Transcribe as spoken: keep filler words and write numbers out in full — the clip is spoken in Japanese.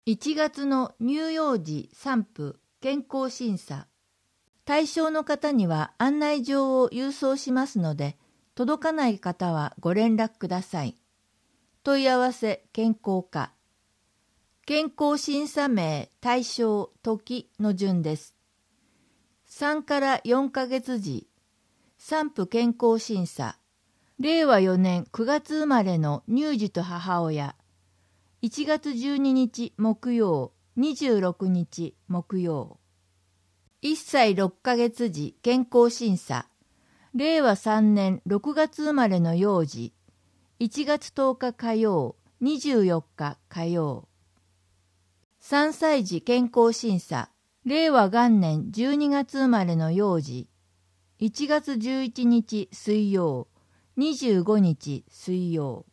いちがつの乳幼児産婦健康審査。対象の方には案内状を郵送しますので、届かない方はご連絡ください。問い合わせ健康課。健康審査名、対象、時の順です。さんからよんかげつ時、産婦健康審査。れいわよねんくがつ生まれの乳児と母親。いちがつじゅうににち木曜、にじゅうろくにち木曜。いっさいろっかげつ時健康審査。れいわさんねんろくがつ生まれの幼児。いちがつとおか火曜、にじゅうよっか火曜。さんさい児健康審査。れいわ元年じゅうにがつ生まれの幼児。いちがつじゅういちにち水曜、にじゅうごにち水曜。